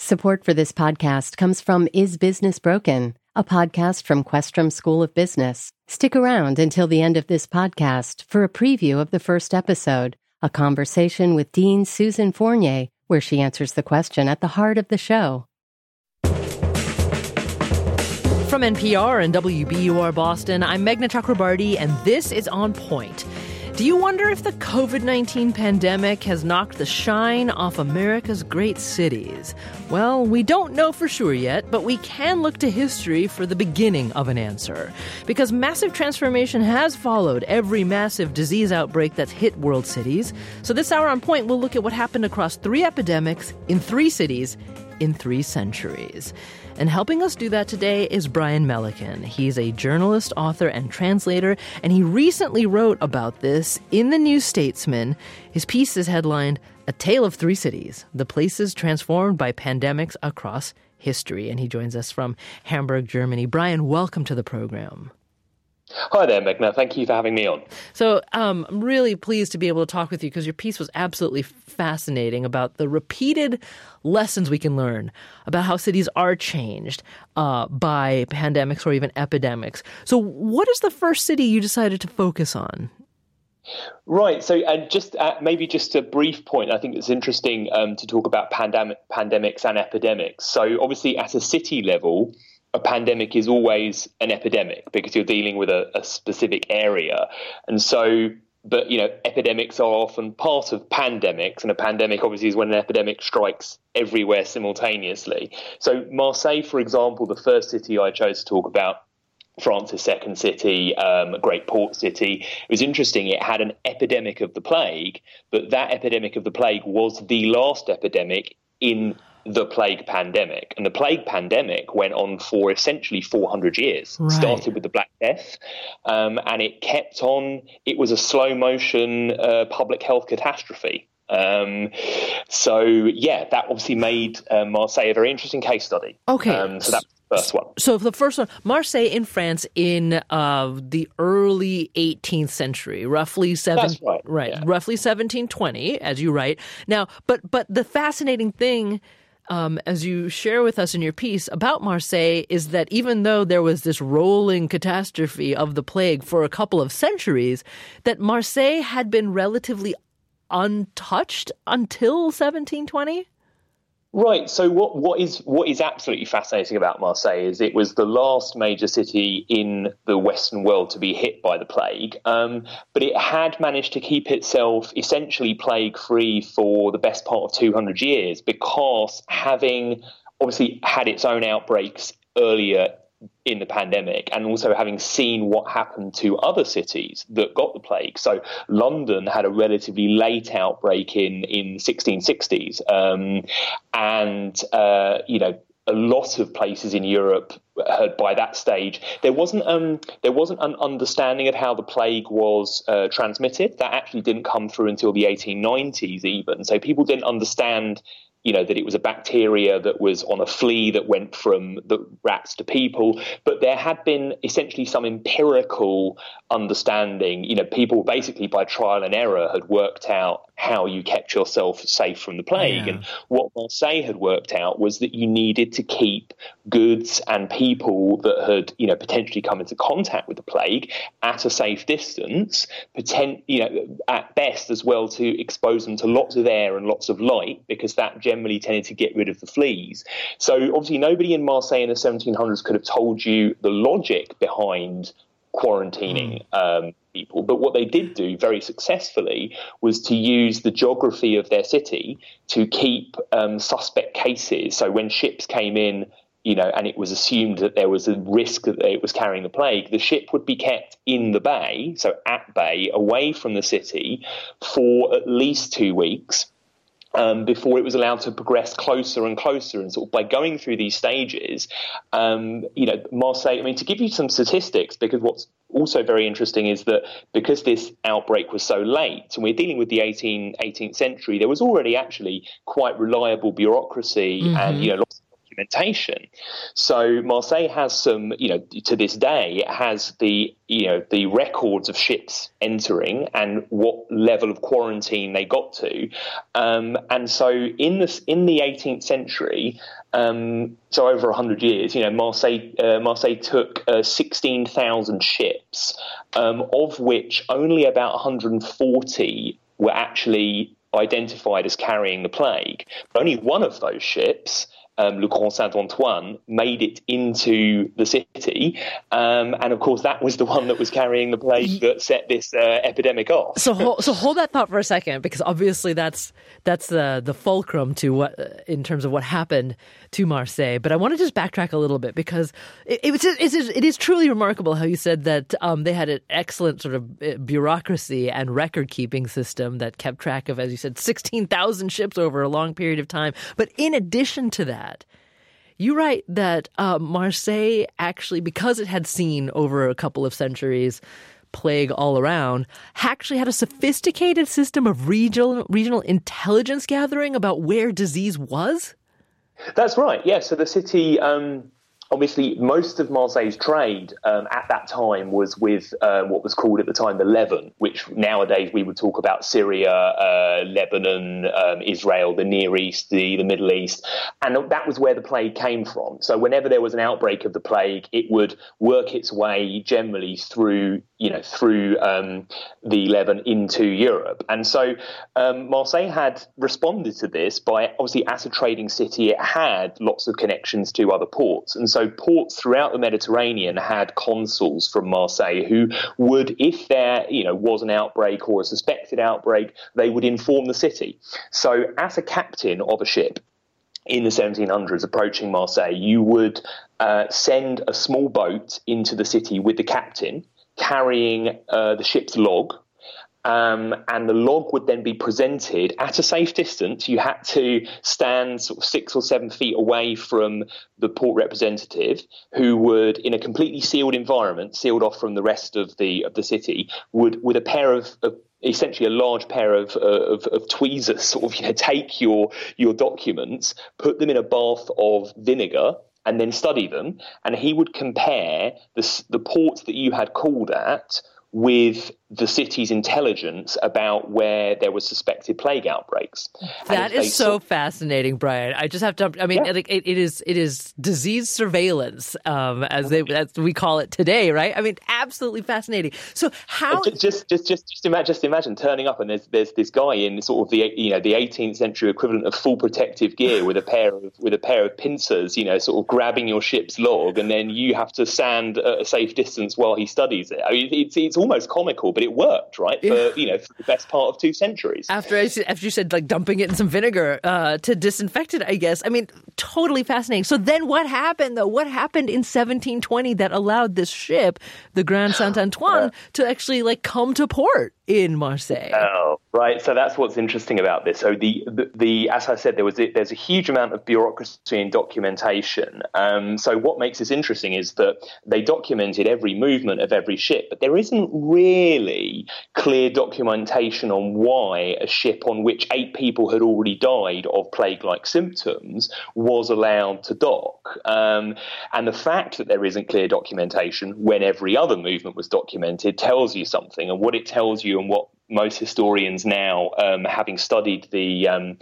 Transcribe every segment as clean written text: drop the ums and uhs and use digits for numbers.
Support for this podcast comes from Is Business Broken, a podcast from Questrom School of Business. Stick around until the end of this podcast for a preview of the first episode, a conversation with Dean Susan Fournier, where she answers the question at the heart of the show. From NPR and WBUR Boston, I'm Meghna Chakrabarti, and this is On Point. Do you wonder if the COVID-19 pandemic has knocked the shine off America's great cities? Well, we don't know for sure yet, but we can look to history for the beginning of an answer. Because massive transformation has followed every massive disease outbreak that's hit world cities. So this hour on Point, we'll look at what happened across 3 epidemics in 3 cities in 3 centuries. And helping us do that today is Brian Melican. He's a journalist, author, and translator, and he recently wrote about this in the New Statesman. His piece is headlined, A Tale of 3 Cities, the Places Transformed by Pandemics Across History. And he joins us from Hamburg, Germany. Brian, welcome to the program. Hi there, Meghna. Thank you for having me on. So I'm really pleased to be able to talk with you because your piece was absolutely fascinating about the repeated lessons we can learn about how cities are changed by pandemics or even epidemics. So what is the first city you decided to focus on? Right. So maybe just a brief point. I think it's interesting to talk about pandemics and epidemics. So obviously at a city level, a pandemic is always an epidemic because you're dealing with a specific area. And so, but, epidemics are often part of pandemics. And a pandemic obviously is when an epidemic strikes everywhere simultaneously. So Marseille, for example, the first city I chose to talk about, France's second city, a great port city. It was interesting. It had an epidemic of the plague, but that epidemic of the plague was the last epidemic in the plague pandemic. And the plague pandemic went on for essentially 400 years. Right. Started with the Black Death, and it kept on. It was a slow motion public health catastrophe. That obviously made Marseille a very interesting case study. Okay. So that's the first one. So the first one, Marseille in France in the early 18th century, roughly That's right. Yeah. Roughly 1720, as you write. Now, but the fascinating thing, as you share with us in your piece about Marseille, is that even though there was this rolling catastrophe of the plague for a couple of centuries, that Marseille had been relatively untouched until 1720? Right. So what is absolutely fascinating about Marseille is it was the last major city in the Western world to be hit by the plague, but it had managed to keep itself essentially plague-free for the best part of 200 years because having obviously had its own outbreaks earlier in the pandemic and also having seen what happened to other cities that got the plague. So London had a relatively late outbreak in 1660s. A lot of places in Europe had by that stage, there wasn't an understanding of how the plague was transmitted. That actually didn't come through until the 1890s even. So people didn't understand that it was a bacteria that was on a flea that went from the rats to people. But there had been essentially some empirical understanding. People basically by trial and error had worked out how you kept yourself safe from the plague. Yeah. And what Marseille had worked out was that you needed to keep goods and people that had, potentially come into contact with the plague at a safe distance, at best as well to expose them to lots of air and lots of light, because that generally tended to get rid of the fleas. So obviously nobody in Marseille in the 1700s could have told you the logic behind quarantining people. But what they did do very successfully was to use the geography of their city to keep suspect cases. So when ships came in, and it was assumed that there was a risk that it was carrying the plague, the ship would be kept in the bay, so at bay, away from the city for at least 2 weeks. Before it was allowed to progress closer and closer. And sort of by going through these stages, Marseille, to give you some statistics, because what's also very interesting is that because this outbreak was so late, and we're dealing with the 18th century, there was already actually quite reliable bureaucracy and, lots of documentation. So Marseille has some, to this day, it has the records of ships entering and what level of quarantine they got to. And so in the 18th century, so over 100 years, Marseille took 16,000 ships, of which only about 140 were actually identified as carrying the plague. But only one of those ships, Le Grand Saint-Antoine, made it into the city. And of course, that was the one that was carrying the plague that set this epidemic off. So hold that thought for a second, because obviously that's the fulcrum to what, in terms of what happened to Marseille. But I want to just backtrack a little bit, because it is truly remarkable how you said that they had an excellent sort of bureaucracy and record-keeping system that kept track of, as you said, 16,000 ships over a long period of time. But in addition to that, you write that Marseille actually, because it had seen over a couple of centuries plague all around, actually had a sophisticated system of regional intelligence gathering about where disease was? That's right, yeah. So the city, obviously, most of Marseille's trade at that time was with what was called at the time the Levant, which nowadays we would talk about Syria, Lebanon, Israel, the Near East, the Middle East. And that was where the plague came from. So whenever there was an outbreak of the plague, it would work its way generally through the Levant into Europe. And so Marseille had responded to this by, obviously, as a trading city, it had lots of connections to other ports. And so ports throughout the Mediterranean had consuls from Marseille who would, if there was an outbreak or a suspected outbreak, they would inform the city. So as a captain of a ship in the 1700s approaching Marseille, you would send a small boat into the city with the captain carrying the ship's log. And the log would then be presented at a safe distance. You had to stand sort of 6 or 7 feet away from the port representative, who would, in a completely sealed environment, sealed off from the rest of the city, would, with a pair of essentially a large pair of tweezers, sort of take your documents, put them in a bath of vinegar, and then study them. And he would compare the ports that you had called at with the city's intelligence about where there was suspected plague outbreaks. That is so fascinating, Brian. I just have to, it is disease surveillance, as we call it today, right? I mean, absolutely fascinating. So how just imagine turning up and there's this guy in sort of the 18th century equivalent of full protective gear with a pair of pincers, sort of grabbing your ship's log, and then you have to stand at a safe distance while he studies it. I mean, it's almost comical, but it worked, right? For the best part of 2 centuries. After you said, like, dumping it in some vinegar to disinfect it, I guess. I mean, totally fascinating. So then what happened, though? What happened in 1720 that allowed this ship, the Grand Saint-Antoine, to actually, come to port in Marseille? Oh, right. So that's what's interesting about this. So the as I said, there's a huge amount of bureaucracy and documentation. So what makes this interesting is that they documented every movement of every ship, but there isn't really clear documentation on why a ship on which 8 people had already died of plague-like symptoms was allowed to dock. And the fact that there isn't clear documentation when every other movement was documented tells you something. And what it tells you, and what most historians now, having studied the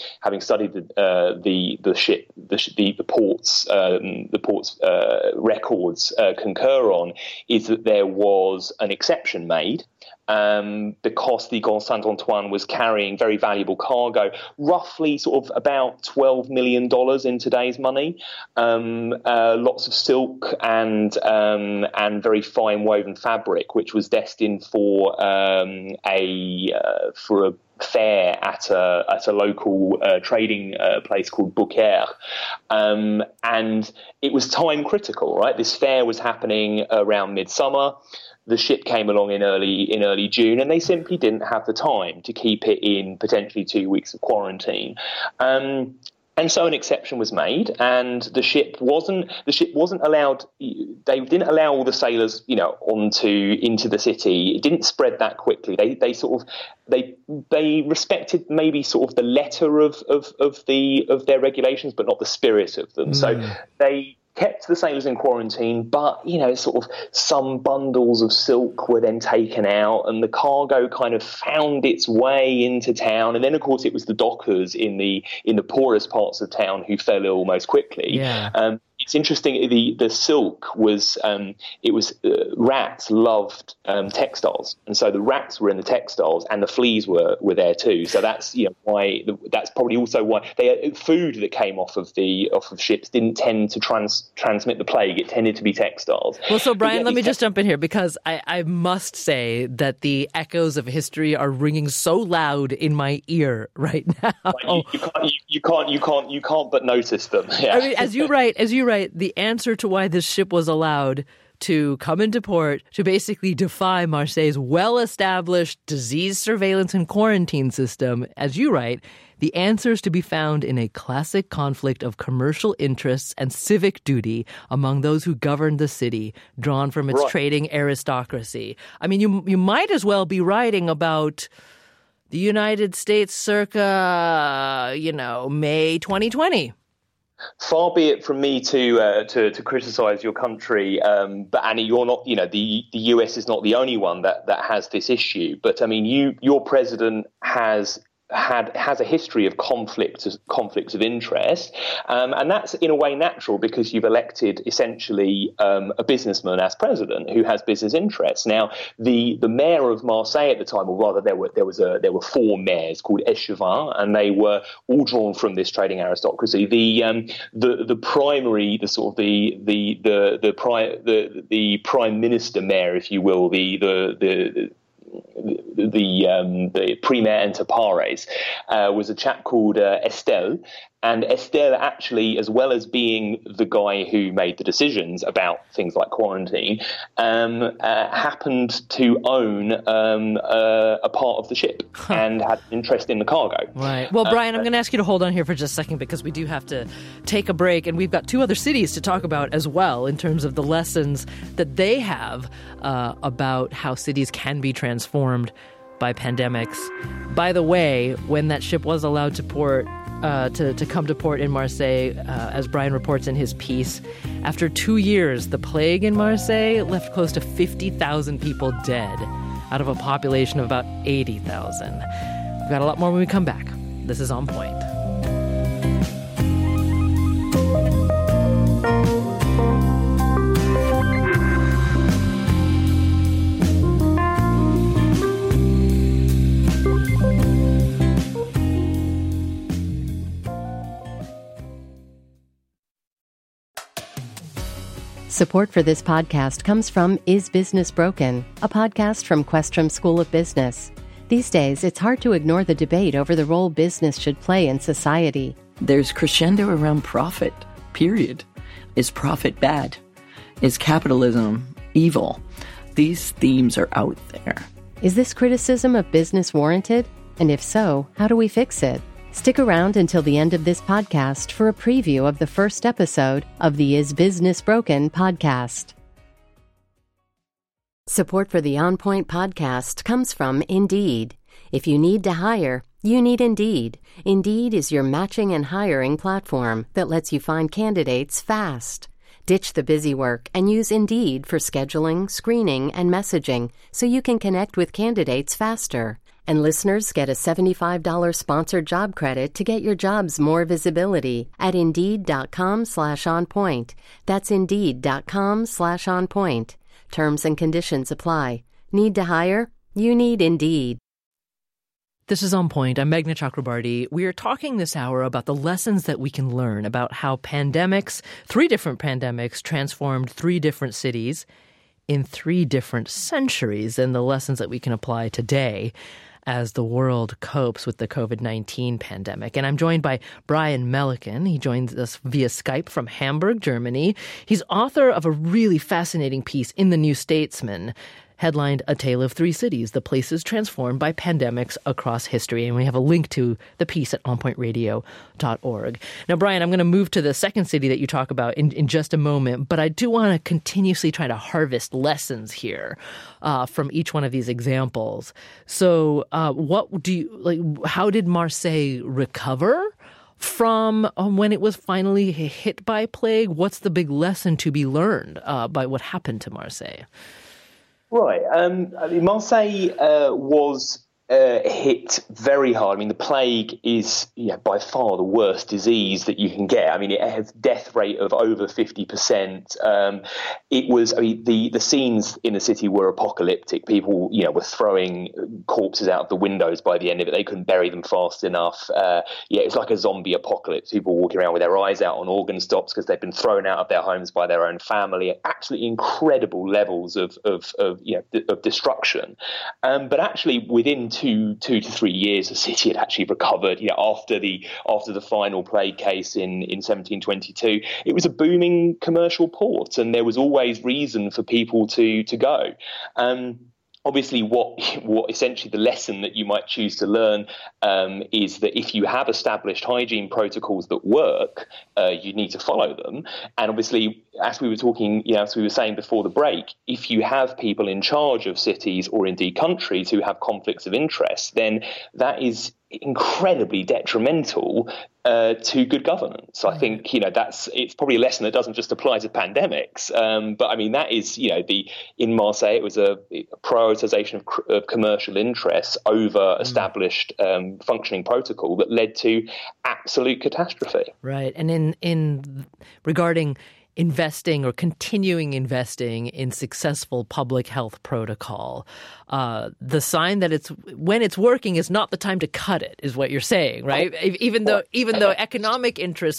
port's records, concur on, is that there was an exception made. Because the Grand Saint-Antoine was carrying very valuable cargo, roughly sort of about $12 million in today's money, lots of silk and very fine woven fabric, which was destined for a fair at a local trading place called Beaucaire, and it was time critical, right? This fair was happening around midsummer. The ship came along in early June, and they simply didn't have the time to keep it in potentially 2 weeks of quarantine. And so an exception was made, and the ship wasn't allowed. They didn't allow all the sailors, into the city. It didn't spread that quickly. They respected maybe sort of the letter of their regulations, but not the spirit of them. So they kept the sailors in quarantine, but, sort of some bundles of silk were then taken out and the cargo kind of found its way into town. And then, of course, it was the dockers in the poorest parts of town who fell ill most quickly. Yeah. It's interesting. The silk was rats loved textiles, and so the rats were in the textiles, and the fleas were there too. So that's why that's probably also why food that came off of ships didn't tend to transmit the plague. It tended to be textiles. Well, so Brian, let me just jump in here because I must say that the echoes of history are ringing so loud in my ear right now. You can't but notice them. Yeah. I mean, as you write, the answer to why this ship was allowed to come into port to basically defy Marseille's well-established disease surveillance and quarantine system, as you write, the answer is to be found in a classic conflict of commercial interests and civic duty among those who govern the city, drawn from its trading aristocracy. I mean, you might as well be writing about the United States circa, May 2020. Far be it from me to criticise your country, but Annie, you're not. The US is not the only one that has this issue. But I mean, your president has a history of conflicts of interest, and that's in a way natural because you've elected essentially a businessman as president who has business interests. Now, the mayor of Marseille at the time, or rather, there were four mayors called échevins, and they were all drawn from this trading aristocracy. The primary, the prime minister mayor, if you will, the premier inter pares was a chap called Estelle. And Estelle actually, as well as being the guy who made the decisions about things like quarantine, happened to own a part of the ship and had an interest in the cargo. Right. Well, Brian, I'm going to ask you to hold on here for just a second because we do have to take a break. And we've got two other cities to talk about as well in terms of the lessons that they have about how cities can be transformed by pandemics. By the way, when that ship was allowed to port, to come to port in Marseille, as Brian reports in his piece, after 2 years, the plague in Marseille left close to 50,000 people dead out of a population of about 80,000. We've got a lot more when we come back. This is On Point. Support for this podcast comes from Is Business Broken?, a podcast from Questrom School of Business. These days, it's hard to ignore the debate over the role business should play in society. There's crescendo around profit, period. Is profit bad? Is capitalism evil? These themes are out there. Is this criticism of business warranted? And if so, how do we fix it? Stick around until the end of this podcast for a preview of the first episode of the Is Business Broken podcast. Support for the On Point podcast comes from Indeed. If you need to hire, you need Indeed. Indeed is your matching and hiring platform that lets you find candidates fast. Ditch the busy work and use Indeed for scheduling, screening, and messaging so you can connect with candidates faster. And listeners get a $75 sponsored job credit to get your jobs more visibility at Indeed.com/onpoint. That's Indeed.com/onpoint. Terms and conditions apply. Need to hire? You need Indeed. This is On Point. I'm Meghna Chakrabarty. We are talking this hour about the lessons that we can learn about how pandemics, 3 different pandemics, transformed 3 different cities in 3 different centuries, and the lessons that we can apply today as the world copes with the COVID-19 pandemic. And I'm joined by Brian Melican. He joins us via Skype from Hamburg, Germany. He's author of a really fascinating piece in The New Statesman headlined A Tale of Three Cities, the places transformed by pandemics across history. And we have a link to the piece at onpointradio.org. Now, Brian, I'm going to move to the second city that you talk about in just a moment, but I do want to continuously try to harvest lessons here from each one of these examples. So how did Marseille recover from when it was finally hit by plague? What's the big lesson to be learned by what happened to Marseille? Right. Marseille was hit very hard. I mean, the plague is by far the worst disease that you can get. I mean, it has a death rate of over 50%. It was, the scenes in the city were apocalyptic. People, were throwing corpses out of the windows by the end of it. They couldn't bury them fast enough. It's like a zombie apocalypse. People walking around with their eyes out on organ stops because they've been thrown out of their homes by their own family. Absolutely incredible levels of destruction. But actually, within two to 3 years, the city had actually recovered. After the final plague case in 1722, it was a booming commercial port, and there was always reason for people to go. Obviously, what essentially the lesson that you might choose to learn is that if you have established hygiene protocols that work, you need to follow them. And obviously, as we were saying before the break, if you have people in charge of cities or indeed countries who have conflicts of interest, then that is incredibly detrimental to good governance. I think it's probably a lesson that doesn't just apply to pandemics, but I mean that is in Marseille it was a prioritization of commercial interests over established functioning protocol that led to absolute catastrophe. Right, and in regarding investing or continuing investing in successful public health protocol, the sign that when it's working is not the time to cut it, is what you're saying, right? Even though economic interests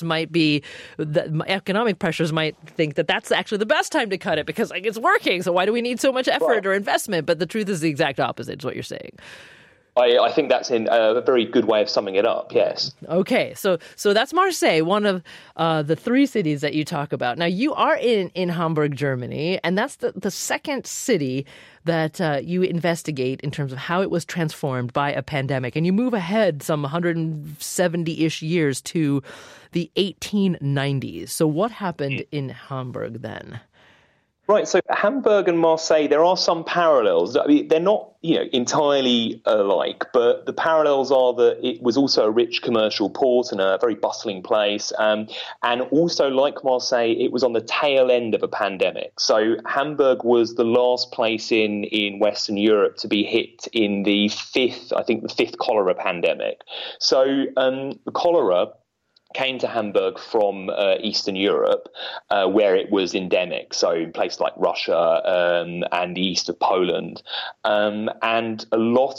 economic pressures might think that that's actually the best time to cut it because it's working. So why do we need so much effort or investment? But the truth is the exact opposite, is what you're saying. I think that's a very good way of summing it up, yes. Okay, so that's Marseille, one of the three cities that you talk about. Now, you are in Hamburg, Germany, and that's the second city that you investigate in terms of how it was transformed by a pandemic. And you move ahead some 170-ish years to the 1890s. So what happened in Hamburg then? Right, so Hamburg and Marseille, there are some parallels. I mean, they're not, entirely alike, but the parallels are that it was also a rich commercial port and a very bustling place. And also, like Marseille, it was on the tail end of a pandemic. So Hamburg was the last place in Western Europe to be hit in the fifth cholera pandemic. So the cholera came to Hamburg from Eastern Europe, where it was endemic, so in places like Russia and the east of Poland. And there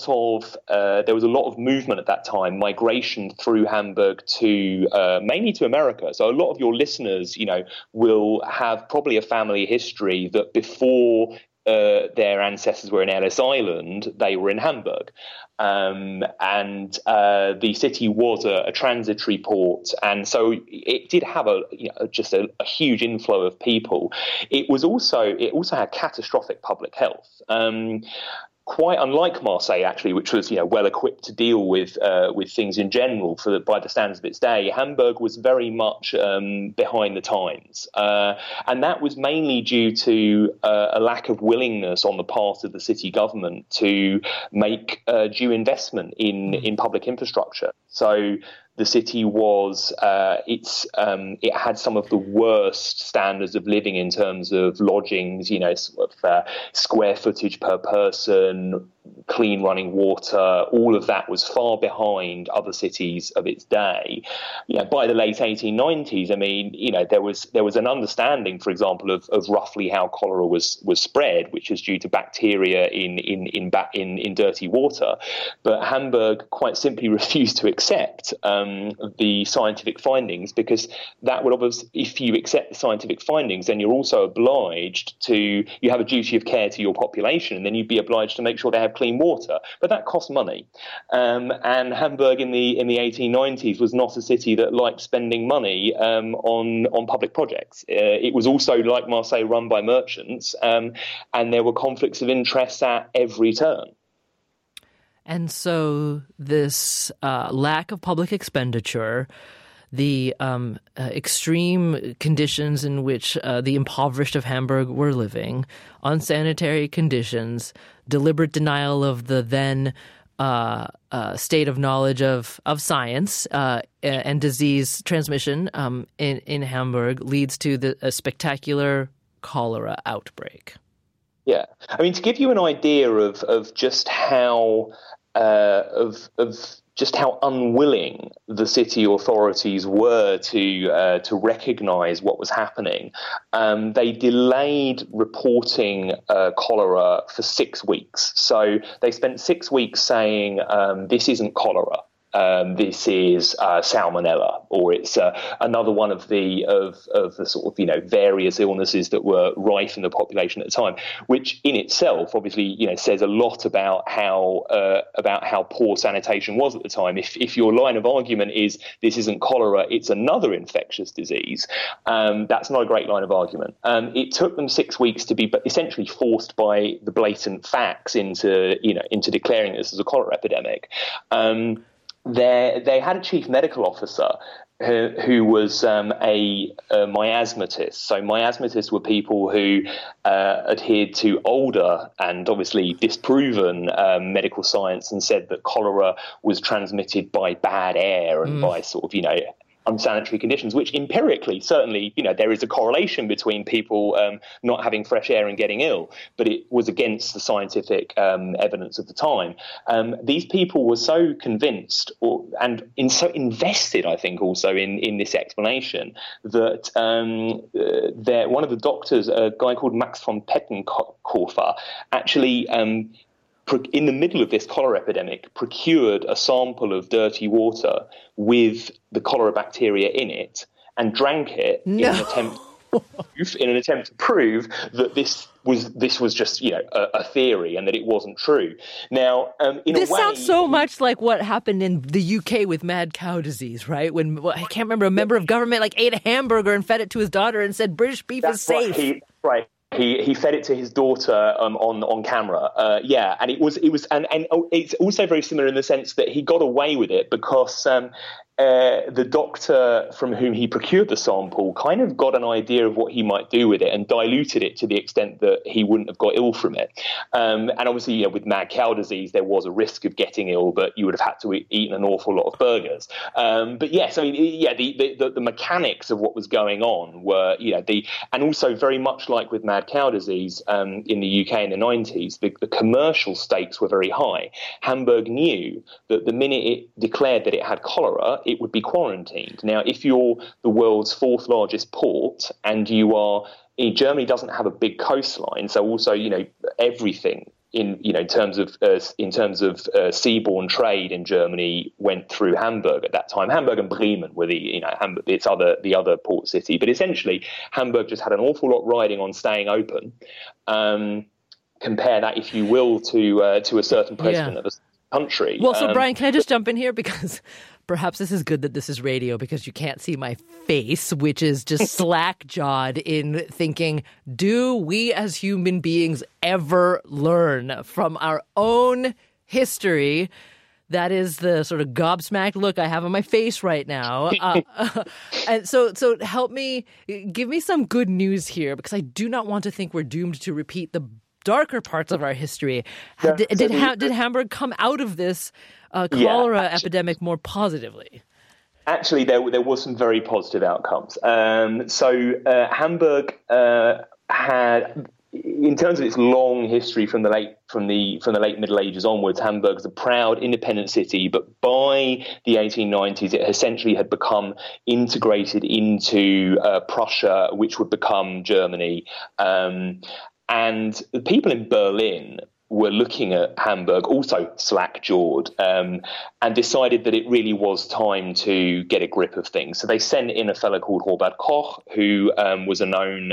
was a lot of movement at that time, migration through Hamburg to mainly to America. So a lot of your listeners, will have probably a family history that before their ancestors were in Ellis Island, they were in Hamburg. The city was a transitory port, and so it did have a huge inflow of people. It also had catastrophic public health. Quite unlike Marseille, actually, which was well equipped to deal with things in general by the standards of its day, Hamburg was very much behind the times, and that was mainly due to a lack of willingness on the part of the city government to make due investment in public infrastructure. So the city was it had some of the worst standards of living in terms of lodgings, square footage per person, clean running water. All of that was far behind other cities of its day. By the late 1890s, there was an understanding, for example, of roughly how cholera was spread, which is due to bacteria in dirty water. But Hamburg quite simply refused to accept the scientific findings, because that would obviously, if you accept the scientific findings, then you're also obliged you have a duty of care to your population, and then you'd be obliged to make sure they have clean water, but that cost money. And Hamburg in the 1890s was not a city that liked spending money on public projects. It was also, like Marseille, run by merchants, and there were conflicts of interest at every turn. And so this lack of public expenditure, the extreme conditions in which the impoverished of Hamburg were living, unsanitary conditions, deliberate denial of the then state of knowledge of science and disease transmission in Hamburg leads to a spectacular cholera outbreak. Yeah, I mean, to give you an idea of just how just how unwilling the city authorities were to recognise what was happening, they delayed reporting cholera for 6 weeks. So they spent 6 weeks saying this isn't cholera. This is salmonella, or it's another one of the sort of various illnesses that were rife in the population at the time, which in itself obviously says a lot about how poor sanitation was at the time. If your line of argument is this isn't cholera, it's another infectious disease, that's not a great line of argument. It took them 6 weeks to be essentially forced by the blatant facts into declaring this as a cholera epidemic. They had a chief medical officer who was a miasmatist. So miasmatists were people who adhered to older and obviously disproven medical science and said that cholera was transmitted by bad air and by sort of, unsanitary conditions, which empirically, certainly, there is a correlation between people not having fresh air and getting ill, but it was against the scientific evidence of the time. These people were so convinced and so invested, I think, also in this explanation that one of the doctors, a guy called Max von Pettenkofer, actually in the middle of this cholera epidemic, procured a sample of dirty water with the cholera bacteria in it and drank it in an attempt to prove that this was just a theory and that it wasn't true. Now, this sounds so much like what happened in the UK with mad cow disease, right? When I can't remember, a member of government ate a hamburger and fed it to his daughter and said British beef is safe. Right. He fed it to his daughter on camera. And it was and it's also very similar in the sense that he got away with it because the doctor from whom he procured the sample kind of got an idea of what he might do with it and diluted it to the extent that he wouldn't have got ill from it. And obviously, with mad cow disease, there was a risk of getting ill, but you would have had to eat an awful lot of burgers. But yes, I mean, the mechanics of what was going on were, and also very much like with mad cow disease in the UK in the 90s, the commercial stakes were very high. Hamburg knew that the minute it declared that it had cholera, it would be quarantined. Now, if you're the world's fourth largest port and Germany doesn't have a big coastline, so also, everything in terms of seaborne trade in Germany went through Hamburg at that time. Hamburg and Bremen were the other port city, but essentially Hamburg just had an awful lot riding on staying open. Compare that, if you will, to a certain president of a country. Well, so Brian, can I just jump in here because perhaps this is good that this is radio because you can't see my face, which is just slack-jawed in thinking, do we as human beings ever learn from our own history? That is the sort of gobsmacked look I have on my face right now. And so help me, give me some good news here, because I do not want to think we're doomed to repeat the darker parts of our history. Yeah, did Hamburg come out of this cholera epidemic more positively? Actually, there was some very positive outcomes. Hamburg had, in terms of its long history from the late Middle Ages onwards, Hamburg is a proud independent city, but by the 1890s, it essentially had become integrated into Prussia, which would become Germany. And the people in Berlin were looking at Hamburg, also slack-jawed, and decided that it really was time to get a grip of things. So they sent in a fellow called Robert Koch, who was a known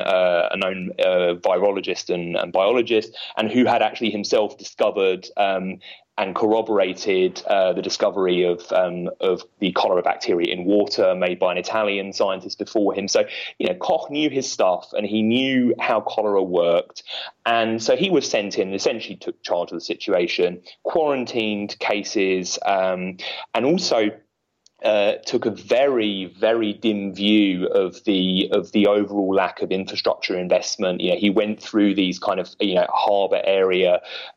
virologist and biologist, and who had actually himself discovered and corroborated the discovery of the cholera bacteria in water made by an Italian scientist before him. So, Koch knew his stuff and he knew how cholera worked. And so he was sent in and essentially took charge of the situation, quarantined cases, and also took a very, very dim view of the overall lack of infrastructure investment. He went through these kind of harbour area.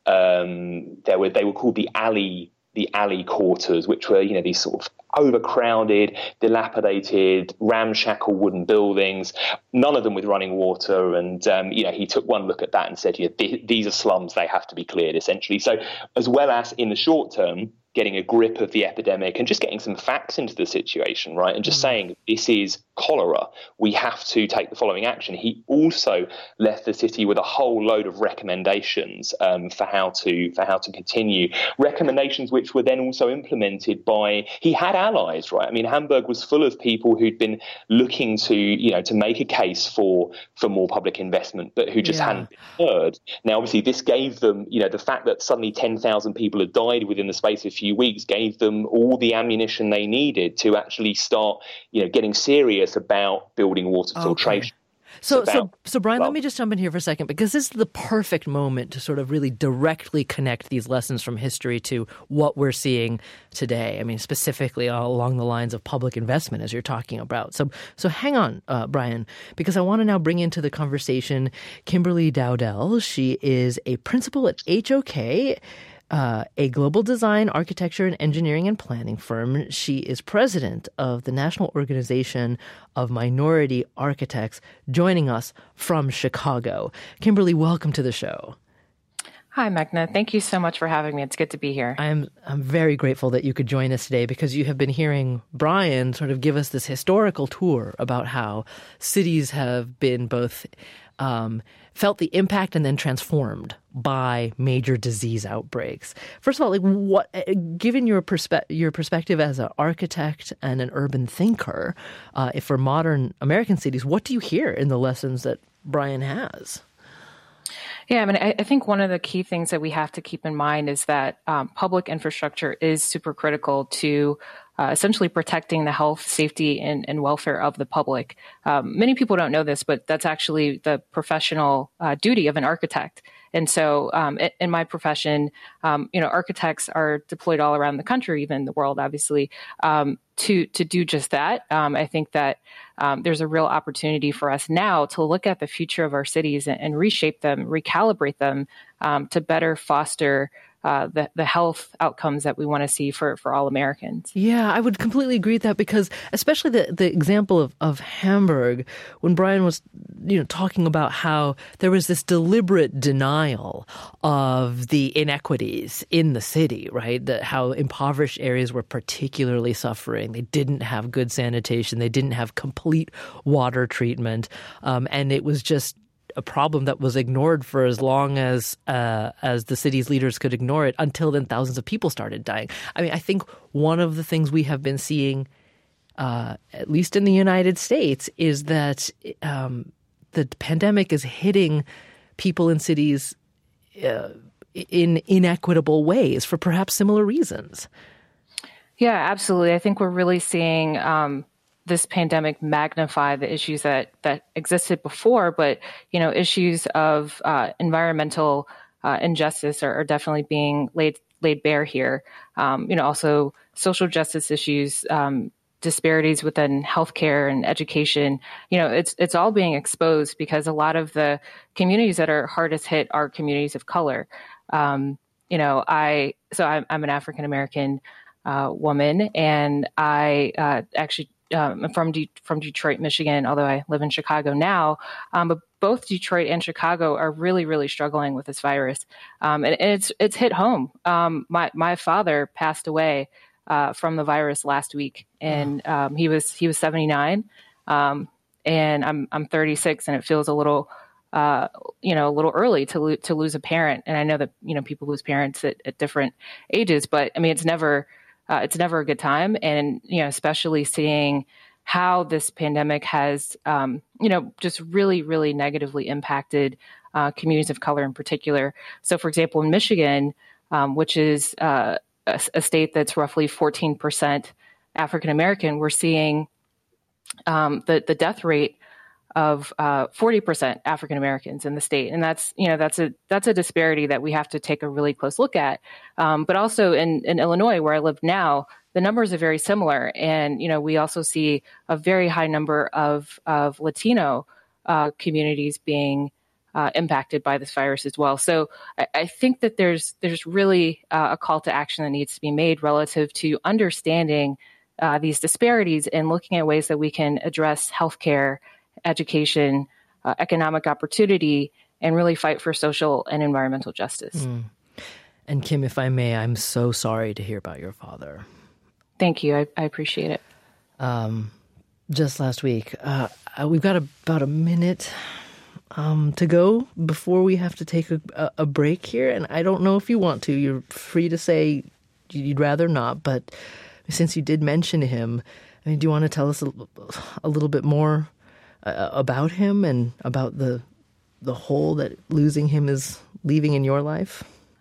They were called the alley quarters, which were these sort of overcrowded, dilapidated, ramshackle wooden buildings, none of them with running water. And he took one look at that and said, these are slums, they have to be cleared, essentially. So as well as in the short term getting a grip of the epidemic and just getting some facts into the situation, right? And just saying, this is cholera, we have to take the following action. He also left the city with a whole load of recommendations for how to continue. Recommendations which were then also implemented by, he had allies, right? I mean, Hamburg was full of people who'd been looking to make a case for more public investment, but who just hadn't been heard. Now, obviously, this gave them, the fact that suddenly 10,000 people had died within the space of a few weeks gave them all the ammunition they needed to actually start, getting serious about building water filtration. So Brian, let me just jump in here for a second, because this is the perfect moment to sort of really directly connect these lessons from history to what we're seeing today. I mean, specifically along the lines of public investment, as you're talking about. So hang on, Brian, because I want to now bring into the conversation Kimberly Dowdell. She is a principal at HOK, a global design, architecture, and engineering and planning firm. She is president of the National Organization of Minority Architects, joining us from Chicago. Kimberly, welcome to the show. Hi, Meghna. Thank you so much for having me. It's good to be here. I'm very grateful that you could join us today, because you have been hearing Brian sort of give us this historical tour about how cities have been both felt the impact and then transformed by major disease outbreaks. First of all, what, given your perspective as an architect and an urban thinker, for modern American cities, what do you hear in the lessons that Brian has? Yeah, I mean, I think one of the key things that we have to keep in mind is that public infrastructure is super critical to essentially protecting the health, safety, and welfare of the public. Many people don't know this, but that's actually the professional duty of an architect. And so in my profession, architects are deployed all around the country, even the world, obviously, to do just that. I think that there's a real opportunity for us now to look at the future of our cities and reshape them, recalibrate them to better foster the health outcomes that we want to see for all Americans. Yeah, I would completely agree with that, because especially the example of Hamburg, when Brian was talking about how there was this deliberate denial of the inequities in the city, right? How impoverished areas were particularly suffering. They didn't have good sanitation. They didn't have complete water treatment. And it was just a problem that was ignored for as long as the city's leaders could ignore it, until then thousands of people started dying. I mean, I think one of the things we have been seeing, at least in the United States, is that the pandemic is hitting people in cities in inequitable ways for perhaps similar reasons. Yeah, absolutely. I think we're really seeing this pandemic magnify the issues that existed before, but issues of environmental injustice are definitely being laid bare here. Also social justice issues, disparities within healthcare and education. It's all being exposed because a lot of the communities that are hardest hit are communities of color. I'm an African American woman, and I actually. I'm from Detroit, Michigan, although I live in Chicago now. But both Detroit and Chicago are really, really struggling with this virus. And it's hit home. My father passed away from the virus last week, and he was 79. And I'm 36, and it feels a little a little early to lose a parent. And I know that, people lose parents at different ages, but I mean, it's never a good time. And, especially seeing how this pandemic has, just really, really negatively impacted communities of color in particular. So, for example, in Michigan, which is a state that's roughly 14% African American, we're seeing the death rate of 40% African Americans in the state, and that's a disparity that we have to take a really close look at. But also in Illinois, where I live now, the numbers are very similar, and we also see a very high number of Latino communities being impacted by this virus as well. So I think that there's really a call to action that needs to be made relative to understanding these disparities and looking at ways that we can address healthcare, education, economic opportunity, and really fight for social and environmental justice. And Kim, if I may, I'm so sorry to hear about your father. Thank you. I appreciate it. Just last week, we've got about a minute to go before we have to take a break here. And I don't know if you want to. You're free to say you'd rather not. But since you did mention him, I mean, do you want to tell us a little bit more about him and about the hole that losing him is leaving in your life?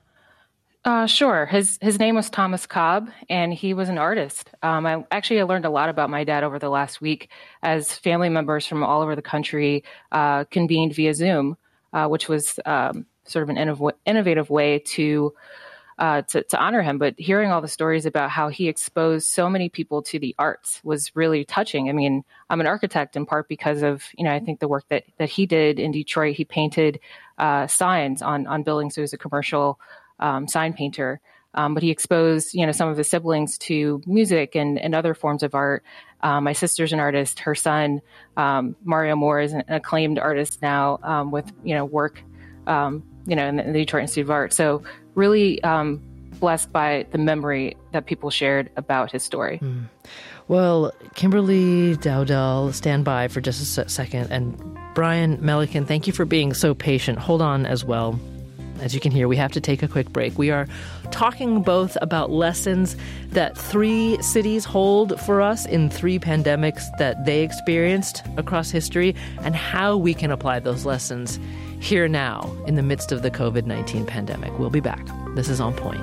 Sure. His name was Thomas Cobb, and he was an artist. I learned a lot about my dad over the last week as family members from all over the country convened via Zoom, which was sort of an innovative way to honor him. But hearing all the stories about how he exposed so many people to the arts was really touching. I mean, I'm an architect in part because of, I think the work that he did in Detroit. He painted signs on buildings. So he was a commercial sign painter. But he exposed, some of his siblings to music and other forms of art. My sister's an artist. Her son, Mario Moore, is an acclaimed artist now with, work, in the Detroit Institute of Art. So really blessed by the memory that people shared about his story. Well, Kimberly Dowdell, stand by for just a second. And Brian Melican, thank you for being so patient. Hold on as well. As you can hear, we have to take a quick break. We are talking both about lessons that 3 cities hold for us in 3 pandemics that they experienced across history and how we can apply those lessons here now in the midst of the COVID-19 pandemic. We'll be back. This is On Point.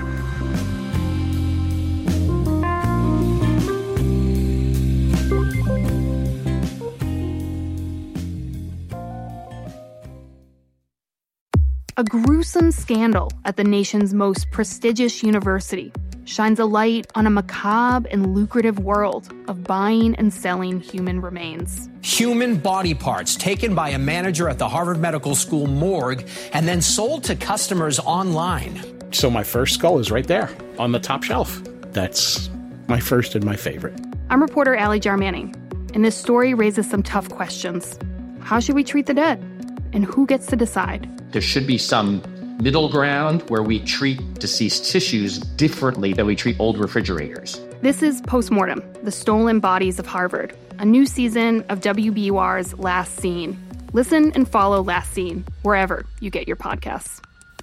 A gruesome scandal at the nation's most prestigious university shines a light on a macabre and lucrative world of buying and selling human remains. Human body parts taken by a manager at the Harvard Medical School morgue and then sold to customers online. So my first skull is right there on the top shelf. That's my first and my favorite. I'm reporter Allie Jarmanning, and this story raises some tough questions. How should we treat the dead? And who gets to decide? There should be some middle ground where we treat deceased tissues differently than we treat old refrigerators. This is Postmortem, The Stolen Bodies of Harvard, a new season of WBUR's Last Scene. Listen and follow Last Scene wherever you get your podcasts.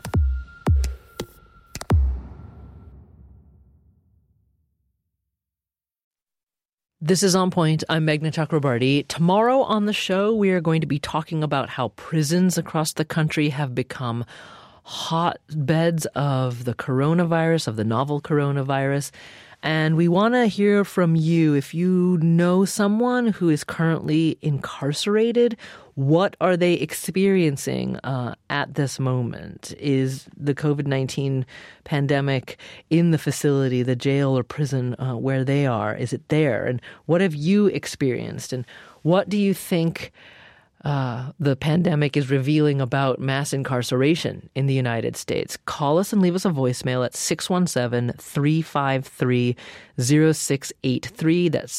This is On Point. I'm Meghna Chakrabarty. Tomorrow on the show, we are going to be talking about how prisons across the country have become hotbeds of the coronavirus, of the novel coronavirus. And we want to hear from you. If you know someone who is currently incarcerated, what are they experiencing at this moment? Is the COVID-19 pandemic in the facility, the jail or prison where they are? Is it there? And what have you experienced? And what do you think the pandemic is revealing about mass incarceration in the United States? Call us and leave us a voicemail at 617-353-0683. That's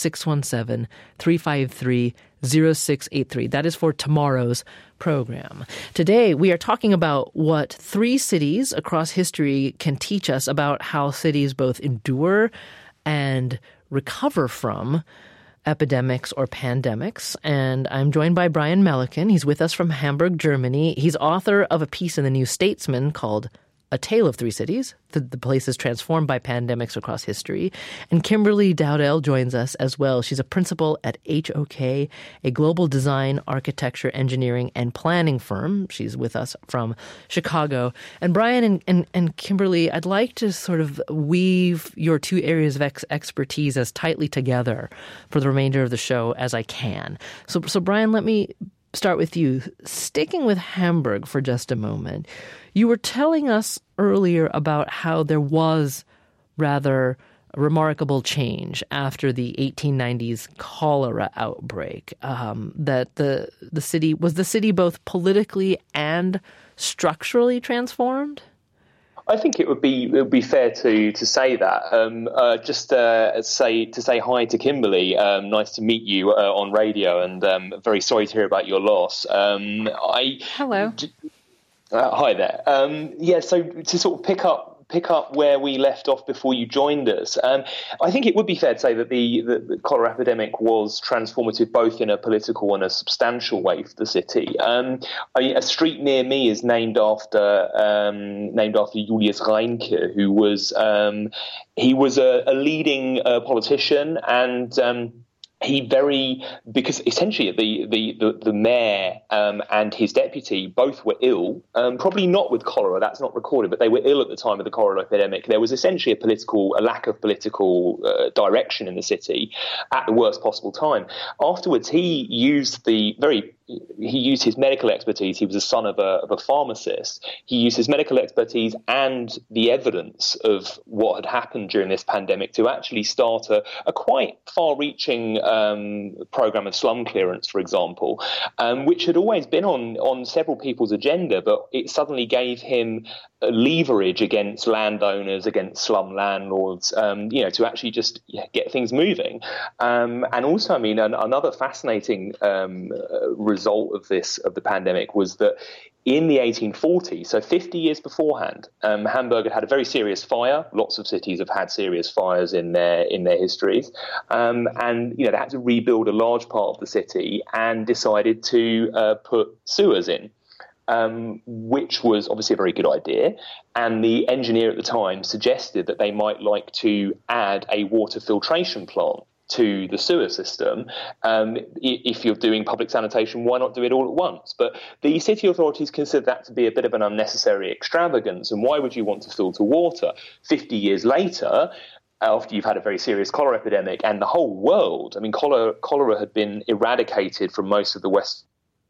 617-353-0683. That is for tomorrow's program. Today, we are talking about what 3 cities across history can teach us about how cities both endure and recover from epidemics or pandemics. And I'm joined by Brian Melican. He's with us from Hamburg, Germany. He's author of a piece in the New Statesman called A Tale of Three Cities, the places transformed by pandemics across history. And Kimberly Dowdell joins us as well. She's a principal at HOK, a global design, architecture, engineering, and planning firm. She's with us from Chicago. And Brian and Kimberly, I'd like to sort of weave your two areas of expertise as tightly together for the remainder of the show as I can. So Brian, let me start with you. Sticking with Hamburg for just a moment, you were telling us earlier about how there was rather a remarkable change after the 1890s cholera outbreak, that the city both politically and structurally transformed? I think it would be fair to say that. Just to say hi to Kimberly. Nice to meet you on radio, and very sorry to hear about your loss. Hello. Hi there. So to sort of pick up where we left off before you joined us, I think it would be fair to say that the cholera epidemic was transformative both in a political and a substantial way for the city. A street near me is named after Julius Reinke, who was a leading politician, and because essentially the mayor and his deputy both were ill, probably not with cholera, that's not recorded, but they were ill at the time of the cholera epidemic. There was essentially a lack of political direction in the city at the worst possible time. Afterwards, he used his medical expertise. He was the son of a pharmacist. He used his medical expertise and the evidence of what had happened during this pandemic to actually start a quite far-reaching program of slum clearance, for example, which had always been on several people's agenda, but it suddenly gave him leverage against landowners, against slum landlords, to actually just get things moving. And also, another fascinating result of the pandemic was that in the 1840s, so 50 years beforehand, Hamburg had a very serious fire. Lots of cities have had serious fires in their histories, and they had to rebuild a large part of the city and decided to put sewers in. Which was obviously a very good idea. And the engineer at the time suggested that they might like to add a water filtration plant to the sewer system. If you're doing public sanitation, why not do it all at once? But the city authorities considered that to be a bit of an unnecessary extravagance. And why would you want to filter water? 50 years later, after you've had a very serious cholera epidemic, and the whole world, cholera had been eradicated from most of the West.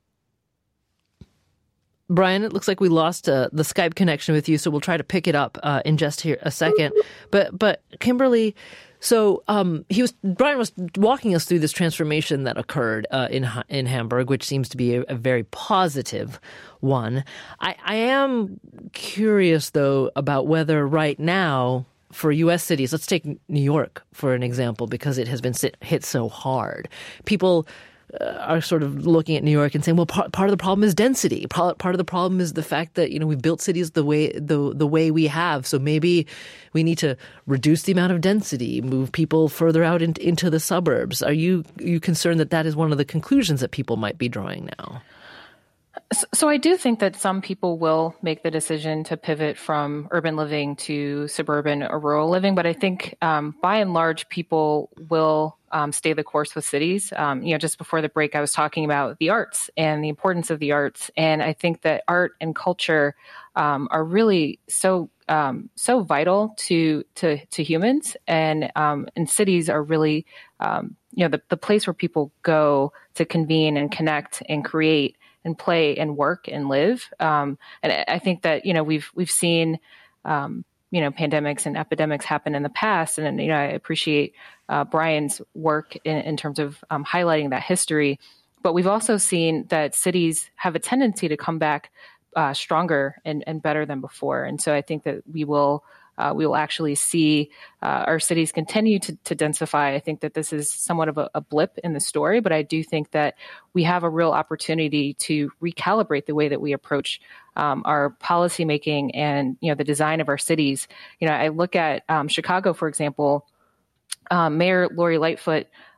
Brian, it looks like we lost the Skype connection with you, so we'll try to pick it up in just here a second. But Kimberly, so Brian was walking us through this transformation that occurred in Hamburg, which seems to be a very positive one. I am curious, though, about whether right now for U.S. cities, let's take New York for an example, because it has been hit so hard. People are sort of looking at New York and saying, well, part of the problem is density. Part of the problem is the fact that, we've built cities the way we have. So maybe we need to reduce the amount of density, move people further out into the suburbs. Are you concerned that is one of the conclusions that people might be drawing now? So I do think that some people will make the decision to pivot from urban living to suburban or rural living, but I think by and large people will stay the course with cities. Just before the break, I was talking about the arts and the importance of the arts, and I think that art and culture are really so vital to humans, and cities are really the place where people go to convene and connect and create and play and work and live. And I think that, we've seen, pandemics and epidemics happen in the past. And, I appreciate Brian's work in terms of highlighting that history. But we've also seen that cities have a tendency to come back stronger and better than before. And so I think that we will actually see our cities continue to densify. I think that this is somewhat of a blip in the story, but I do think that we have a real opportunity to recalibrate the way that we approach our policymaking and the design of our cities. I look at Chicago, for example. Mayor Lori Lightfoot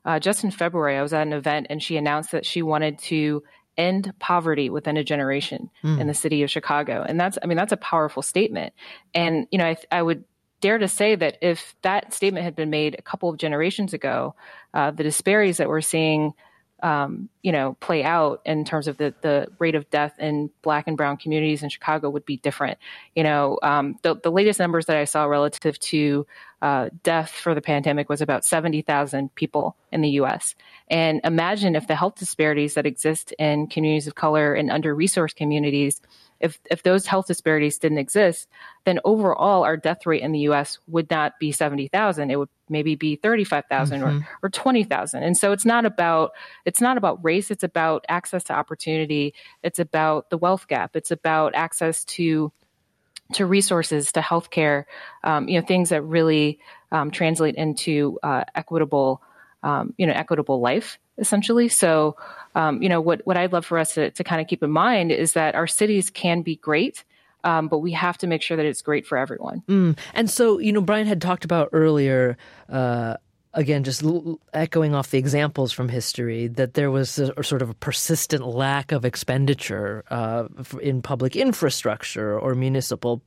just in February, I was at an event and she announced that she wanted to end poverty within a generation in the city of Chicago. And that's a powerful statement. And, I would dare to say that if that statement had been made a couple of generations ago, the disparities that we're seeing play out in terms of the rate of death in Black and brown communities in Chicago would be different. The latest numbers that I saw relative to death for the pandemic was about 70,000 people in the U.S. And imagine if the health disparities that exist in communities of color and under-resourced communities, if those health disparities didn't exist, then overall our death rate in the U.S. would not be 70,000. It would maybe be 35,000 or 20,000. And so it's not about race. It's about access to opportunity. It's about the wealth gap. It's about access to resources, to healthcare, things that really translate into equitable life, essentially. So, what I'd love for us to kind of keep in mind is that our cities can be great, but we have to make sure that it's great for everyone. And so, Brian had talked about earlier, again, just echoing off the examples from history, that there was a sort of a persistent lack of expenditure in public infrastructure or municipal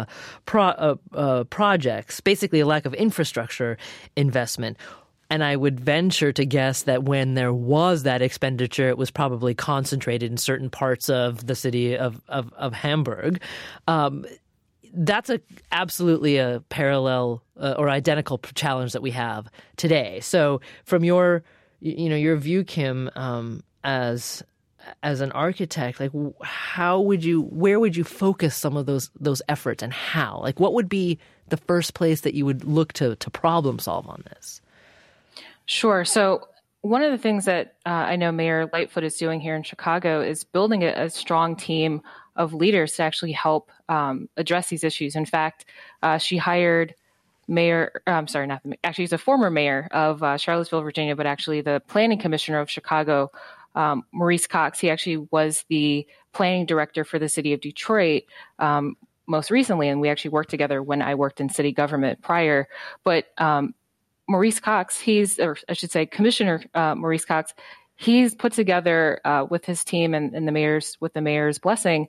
projects, basically a lack of infrastructure investment. And I would venture to guess that when there was that expenditure, it was probably concentrated in certain parts of the city of Hamburg. That's absolutely a parallel or identical challenge that we have today. So from your view, Kim, as an architect, like where would you focus some of those efforts and how? Like what would be the first place that you would look to problem solve on this? Sure. So one of the things that I know Mayor Lightfoot is doing here in Chicago is building a strong team of leaders to actually help address these issues. In fact, she hired he's a former mayor of Charlottesville, Virginia, but actually the planning commissioner of Chicago, Maurice Cox. He actually was the planning director for the city of Detroit most recently, and we actually worked together when I worked in city government prior. But Maurice Cox, Commissioner Maurice Cox, he's put together with his team and the mayor's blessing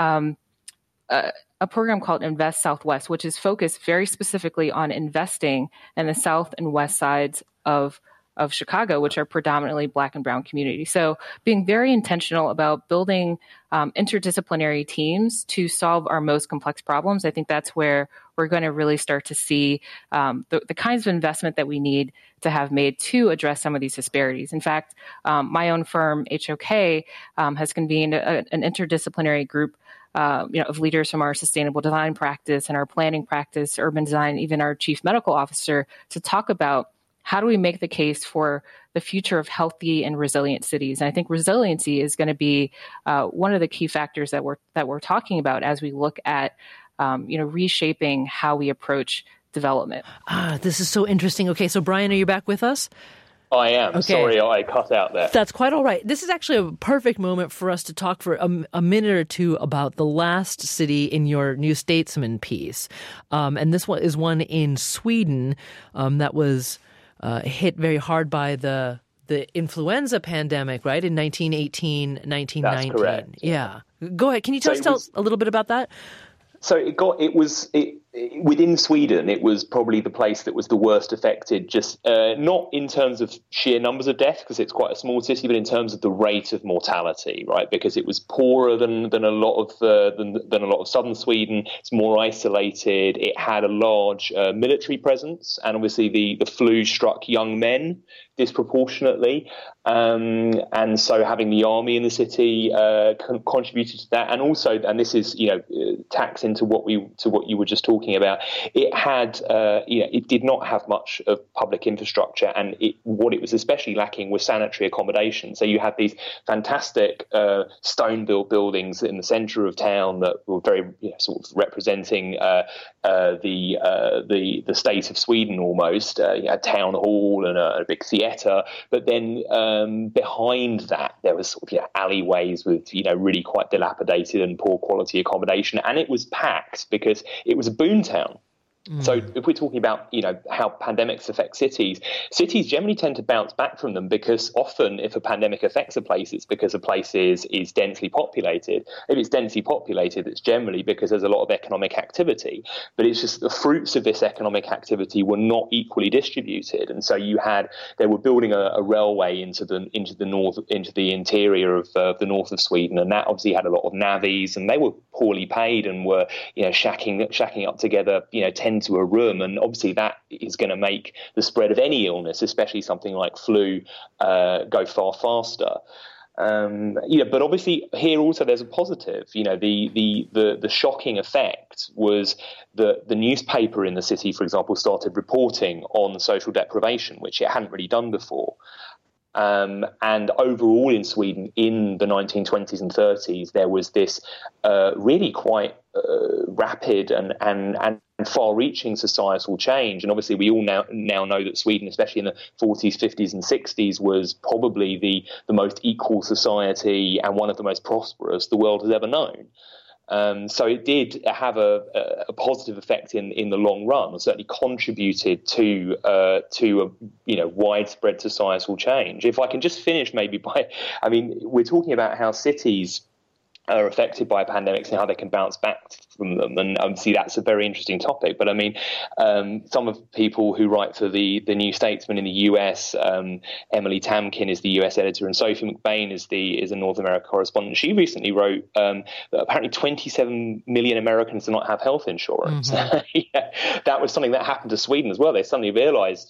a program called Invest Southwest, which is focused very specifically on investing in the south and west sides of Chicago, which are predominantly Black and brown communities. So being very intentional about building interdisciplinary teams to solve our most complex problems, I think that's where we're going to really start to see the kinds of investment that we need to have made to address some of these disparities. In fact, my own firm, HOK, has convened an interdisciplinary group of leaders from our sustainable design practice and our planning practice, urban design, even our chief medical officer, to talk about how do we make the case for the future of healthy and resilient cities? And I think resiliency is going to be one of the key factors that we're talking about as we look at reshaping how we approach development. This is so interesting. Okay, so Brian, are you back with us? I am. Okay. Sorry, I cut out there. That's quite all right. This is actually a perfect moment for us to talk for a minute or two about the last city in your New Statesman piece. And this one is one in Sweden that was hit very hard by the influenza pandemic, right, in 1918, 1919. That's correct. Yeah. Go ahead. Can you tell us a little bit about that? So within Sweden, it was probably the place that was the worst affected, just not in terms of sheer numbers of deaths, because it's quite a small city, but in terms of the rate of mortality, right? Because it was poorer than a lot of southern Sweden. It's more isolated. It had a large military presence, and obviously the flu struck young men disproportionately, and so having the army in the city contributed to that, and also, and this is tax into what you were just talking about. It had it did not have much of public infrastructure, and what it was especially lacking was sanitary accommodation. So you had these fantastic stone-built buildings in the centre of town that were very sort of representing the state of Sweden almost. You had town hall and a big theatre, but then behind that there was sort of alleyways with really quite dilapidated and poor quality accommodation, and it was packed because it was a boomtown. So if we're talking about, how pandemics affect cities generally tend to bounce back from them, because often if a pandemic affects a place, it's because a place is densely populated. If it's densely populated, it's generally because there's a lot of economic activity. But it's just the fruits of this economic activity were not equally distributed. And so they were building a railway into the north, into the interior of the north of Sweden. And that obviously had a lot of navvies, and they were poorly paid and were, shacking up together, 10 to a room, and obviously that is going to make the spread of any illness, especially something like flu, go far faster. But obviously here also there's a positive. The shocking effect was that the newspaper in the city, for example, started reporting on social deprivation, which it hadn't really done before. And overall in Sweden in the 1920s and 30s, there was this really quite rapid and far-reaching societal change. And obviously we all now know that Sweden, especially in the 40s, 50s and 60s, was probably the most equal society and one of the most prosperous the world has ever known. So it did have a positive effect in the long run, and certainly contributed to widespread societal change. If I can just finish we're talking about how cities are affected by pandemics and how they can bounce back from them. And obviously that's a very interesting topic. But some of the people who write for the New Statesman in the US, Emily Tamkin is the US editor, and Sophie McBain is a North America correspondent. She recently wrote that apparently 27 million Americans do not have health insurance. Mm-hmm. That was something that happened to Sweden as well. They suddenly realized,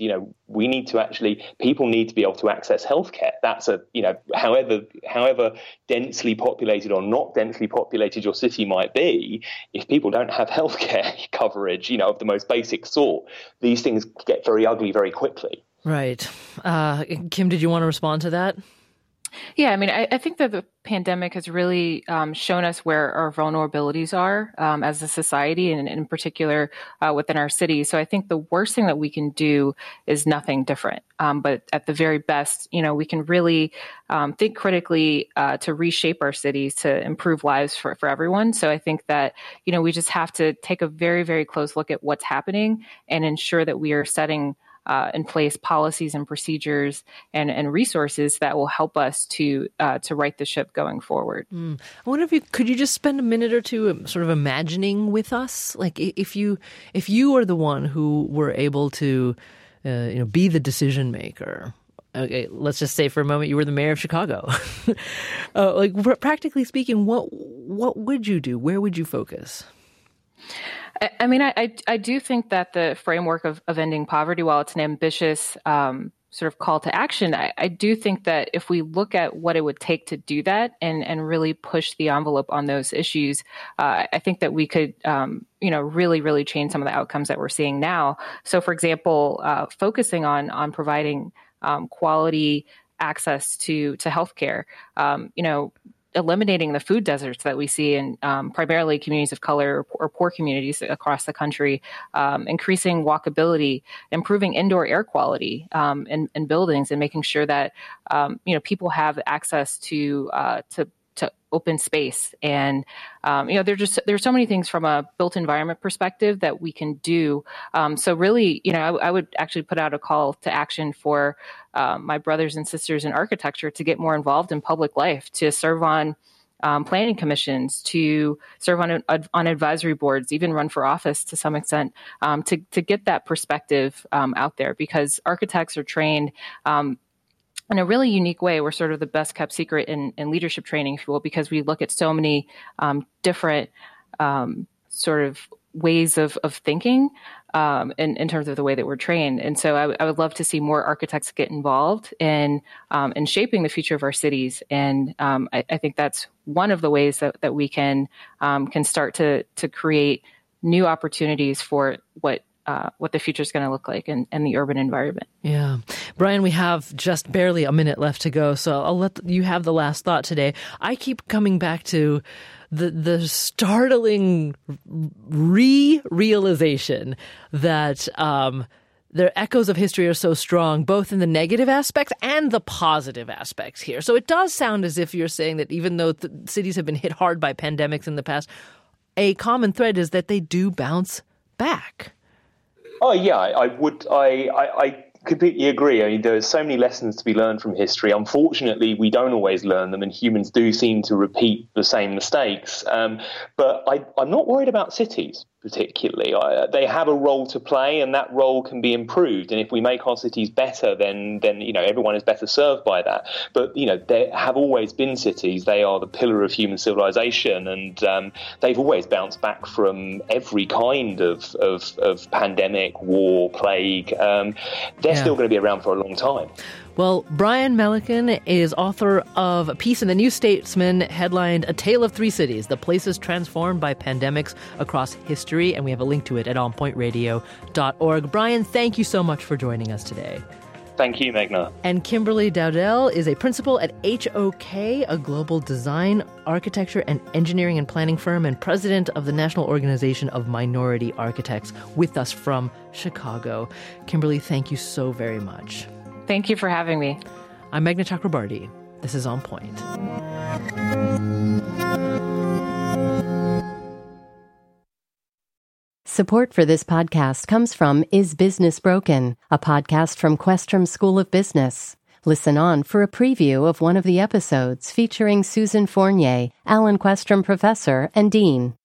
people need to be able to access healthcare. That's however densely populated or not densely populated your city might be, if people don't have healthcare coverage, of the most basic sort, these things get very ugly very quickly. Right. Kim, did you want to respond to that? Yeah, I think that the pandemic has really shown us where our vulnerabilities are as a society, and in particular within our cities. So I think the worst thing that we can do is nothing different. But at the very best, we can really think critically to reshape our cities to improve lives for everyone. So I think that, we just have to take a very, very close look at what's happening and ensure that we are setting in place policies and procedures and resources that will help us to right the ship going forward. I wonder could you just spend a minute or two sort of imagining with us, like if you are the one who were able to be the decision maker. Okay, let's just say for a moment you were the mayor of Chicago. Practically speaking, what would you do? Where would you focus? I do think that the framework of ending poverty, while it's an ambitious sort of call to action, I do think that if we look at what it would take to do that and really push the envelope on those issues, I think that we could, really, really change some of the outcomes that we're seeing now. So, for example, focusing on providing quality access to healthcare, eliminating the food deserts that we see in primarily communities of color or poor communities across the country, increasing walkability, improving indoor air quality in buildings, and making sure that people have access to open space. And there's so many things from a built environment perspective that we can do. So really, I would actually put out a call to action for my brothers and sisters in architecture to get more involved in public life, to serve on planning commissions, to serve on advisory boards, even run for office to some extent, to get that perspective out there, because architects are trained in a really unique way. We're sort of the best kept secret in leadership training, if you will, because we look at so many different sort of ways of thinking in terms of the way that we're trained. And so I would love to see more architects get involved in shaping the future of our cities. And I think that's one of the ways that we can start to create new opportunities for what the future is going to look like in the urban environment. Yeah. Brian, we have just barely a minute left to go, so I'll let you have the last thought today. I keep coming back to the startling realization that the echoes of history are so strong, both in the negative aspects and the positive aspects here. So it does sound as if you're saying that even though cities have been hit hard by pandemics in the past, a common thread is that they do bounce back. Oh yeah, I would. I completely agree. I mean, there's so many lessons to be learned from history. Unfortunately, we don't always learn them, and humans do seem to repeat the same mistakes. But I'm not worried about cities particularly. They have a role to play, and that role can be improved. And if we make our cities better, then everyone is better served by that. But there have always been cities. They are the pillar of human civilization, and they've always bounced back from every kind of pandemic, war, plague. They're still going to be around for a long time. Well, Brian Melican is author of a piece in the New Statesman headlined A Tale of Three Cities, the Places Transformed by Pandemics Across History, and we have a link to it at onpointradio.org. Brian, thank you so much for joining us today. Thank you, Meghna. And Kimberly Dowdell is a principal at HOK, a global design, architecture, and engineering and planning firm, and president of the National Organization of Minority Architects, with us from Chicago. Kimberly, thank you so very much. Thank you for having me. I'm Meghna Chakrabarty. This is On Point. Support for this podcast comes from Is Business Broken?, a podcast from Questrom School of Business. Listen on for a preview of one of the episodes featuring Susan Fournier, Alan Questrom Professor and Dean.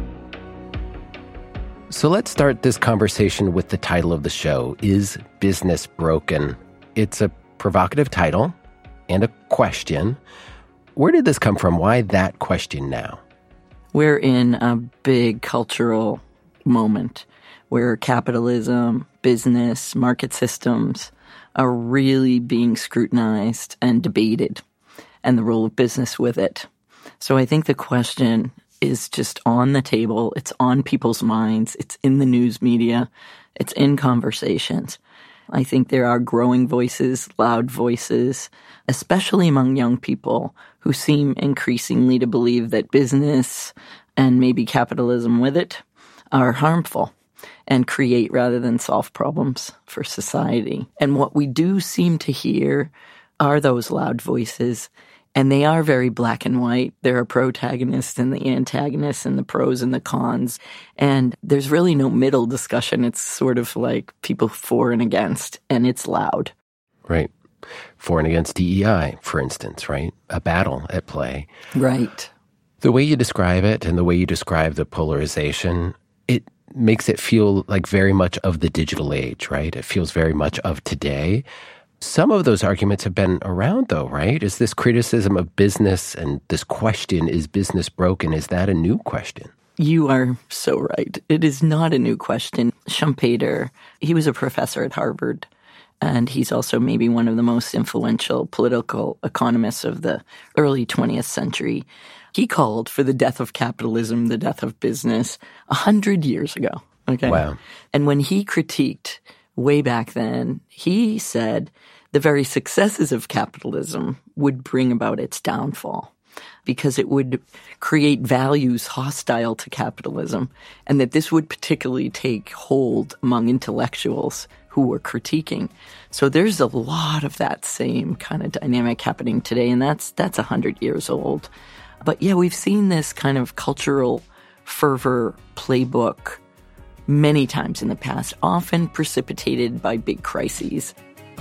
So let's start this conversation with the title of the show, Is Business Broken? It's a provocative title and a question. Where did this come from? Why that question now? We're in a big cultural moment where capitalism, business, market systems are really being scrutinized and debated, and the role of business with it. So I think the question is just on the table. It's on people's minds. It's in the news media. It's in conversations. I think there are growing voices, loud voices, especially among young people who seem increasingly to believe that business and maybe capitalism with it are harmful and create rather than solve problems for society. And what we do seem to hear are those loud voices, and they are very black and white. There are protagonists and the antagonists and the pros and the cons. And there's really no middle discussion. It's sort of like people for and against, and it's loud. Right. For and against DEI, for instance, right? A battle at play. Right. The way you describe it and the way you describe the polarization, it makes it feel like very much of the digital age, right? It feels very much of today. Some of those arguments have been around, though, right? Is this criticism of business and this question, is business broken, is that a new question? You are so right. It is not a new question. Schumpeter, he was a professor at Harvard, and he's also maybe one of the most influential political economists of the early 20th century. He called for the death of capitalism, the death of business, 100 years ago. Okay. Wow. And when he critiqued way back then, he said the very successes of capitalism would bring about its downfall because it would create values hostile to capitalism, and that this would particularly take hold among intellectuals who were critiquing. So there's a lot of that same kind of dynamic happening today, and that's 100 years old. But yeah, we've seen this kind of cultural fervor playbook many times in the past, often precipitated by big crises.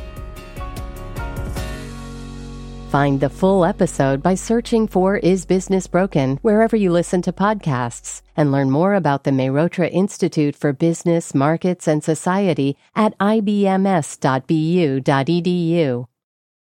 Find the full episode by searching for Is Business Broken wherever you listen to podcasts, and learn more about the Mehrotra Institute for Business, Markets, and Society at ibms.bu.edu.